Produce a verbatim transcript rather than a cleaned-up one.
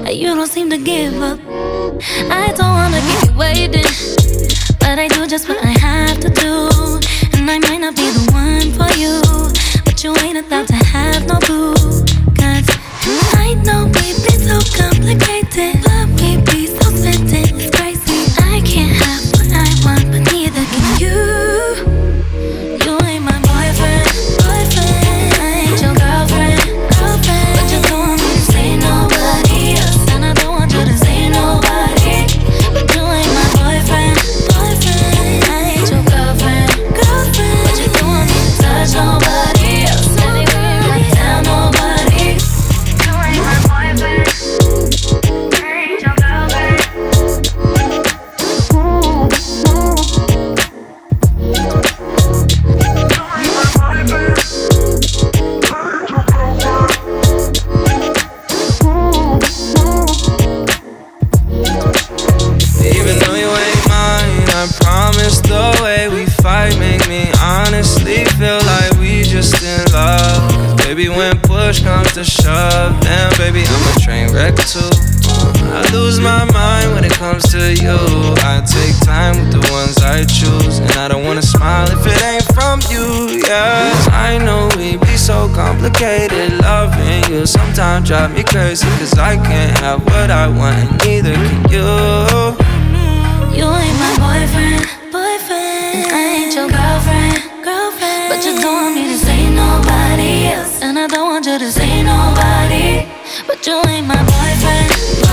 You don't seem to give up. I don't wanna keep you waiting, but I do just what I have to do. And I might not be the one for you, but you ain't about to have no boo. Cause I know we be so complicated, but we be so certain it's crazy. I can't have what I want, but neither can you. You ain't my boyfriend, boyfriend. I ain't your girlfriend, girlfriend. But you don't want me to say nobody else, and I don't want you to say nobody. But you ain't my boyfriend, boyfriend. I ain't your girlfriend, girlfriend. But you don't want me to touch nobody else, anywhere, tell nobody. You ain't my boyfriend, I ain't your girlfriend. Even though you ain't mine, I promise the way we fight make me honestly feel like we just in love. 'Cause baby, when push comes to shove, damn baby, I'm a train wreck too. I lose my mind when it comes to you. I take time with the ones I choose, and I don't wanna smile if it ain't from you, yeah. 'Cause I know we be so complicated. Loving you sometimes drive me crazy, 'cause I can't have what I want, and neither can you. You ain't my boyfriend, boyfriend. I ain't your girlfriend, girlfriend. But you don't want me to say nobody else, and I don't want you to say nobody. But you ain't my boyfriend,